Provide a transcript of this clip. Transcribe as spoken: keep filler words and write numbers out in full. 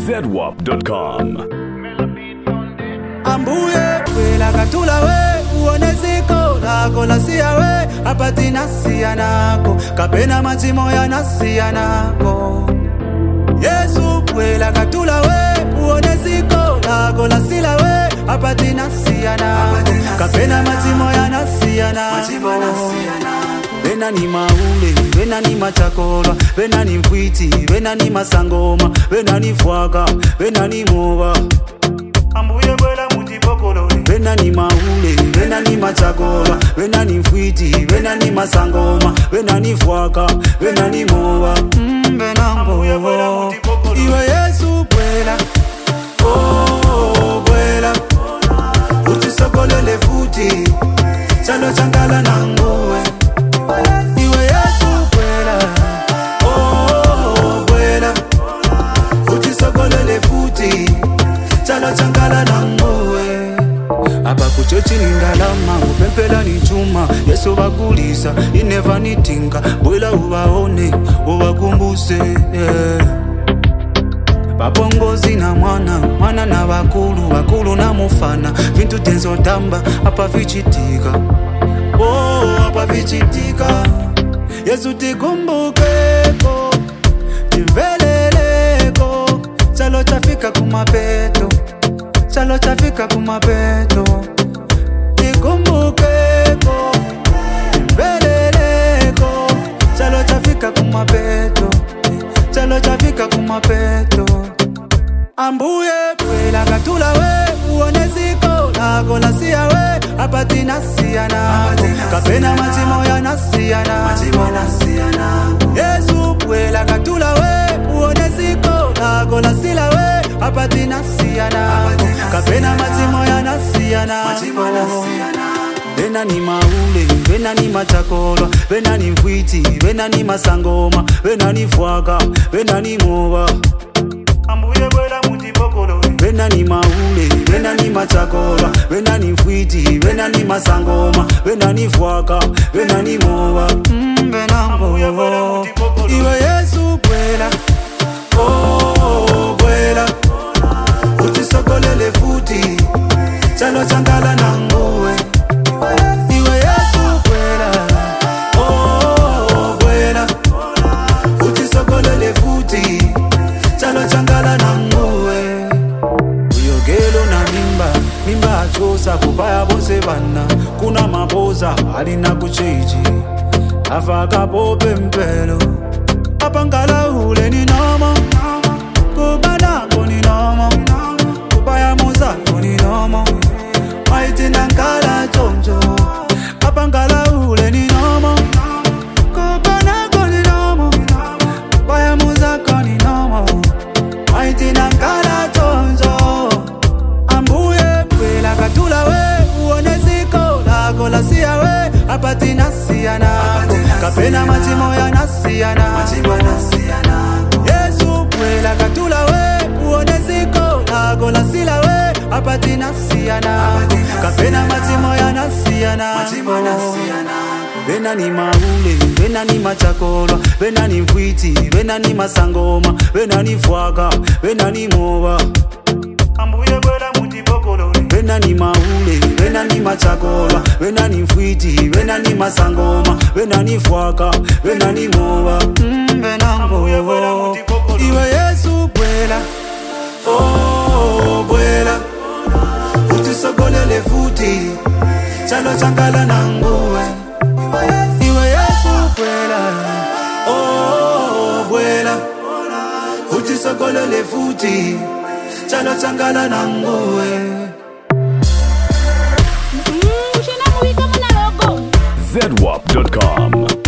zedwap dot com. Ambuye kwela katula we uone ziko lako la siya we apati nasia nako kapena matimo ya nasia nako. Yesu kwela katula we uone ziko lako la sila we apati nasia nako kapena matimo ya nasia nako. Bena ni maule, bena ni machakola, bena ni mfwiti, bena ni masangoma, bena ni fwaka, bena ni mova. Ambuye kwela mutipokolo. Bena ni maule, bena ni machakola, bena ni mfwiti, bena ni masangoma, bena ni fwaka, bena ni mova. Mm, bena ambuye kwela mutipokolo. Iwe Yesu kwela, oh kwela, utisokolele futi, chalo changala nanguwe. Iwe Yesu kwela, oh kwela, utisokolele futi, chalo changala nanguwe. Apa kuchochi ndalama upempela ni chuma. Yesu bakulisa ineva nitinga bwela ubaone ubakumbuse yeah. Babongozi na mwana mwana na bakulu bakulu na mufana vintu tenzo tamba apa vichitika. Oh, apa vichitika. Yesu tikumbukeko, tiveleleko, chalo chafika kumapeto, chalo chafika kumapeto. Tikumbukeko, tiveleleko, chalo chafika kumapeto, chalo chafika kumapeto. Ambuye kwela katula we uone ziko lako la siya we apati nasia nako kapena matimo ya nasia nako. Yesu kwela katula we uone ziko lako la sila we apati nasia nako kapena matimo ya nasia nako. Bena ni maule, bena ni machakola, bena ni mfwiti, bena ni masangoma, bena ni fwaka, bena ni mova. Ambuye kwela mutipokolo. Bena ni maule, bena ni machakola, bena ni mfwiti, bena ni masangoma, bena ni fwaka, bena ni mova. Mm, bena ambuye kwela mutipokolo. Iwe Yesu kwela, oh kwela, utisokolele futi, chalo changala nanguwe. Iwe Yesu kwela, oh kwela, utisokolele futi, chalo changala nanguwe. Uyogelo na mimba, mimba achosa kubaya bose bana. Kuna maboza alina kucheji, afaka pope mpelo. Apangala ule ni nomo, kubana koni nomo, kubaya moza koni nomo. Maiti nankala chonjo, apangala ule ni nomo, kubana koni nomo, kubaya moza koni nomo. Maiti nankala chonjo. Ambuye kwela katula we uone ziko lako la siya we apati nasia nako kapena matimo ya nasia nako. Yesu kwela katula we uone ziko lako la sila we apati nasia nako kapena matimo ya nasia nako. Bena ni maule, bena ni machakola, bena ni mfwiti, bena ni masangoma, bena ni fwaka, bena ni mova. Ambuye kwela mutipokolo. Bena ni maule, bena ni machakola, bena ni mfwiti, bena ni masangoma, bena ni fwaka, bena ni mova. Mm, bena ambuye kwela mutipokolo. Iwe Yesu kwela, oh kwela, utisokolele futi, chalo changala nanguwe. Iwe Yesu kwela, oh kwela, utisokolele futi, chalo changala nanguwe. zedwap dot com.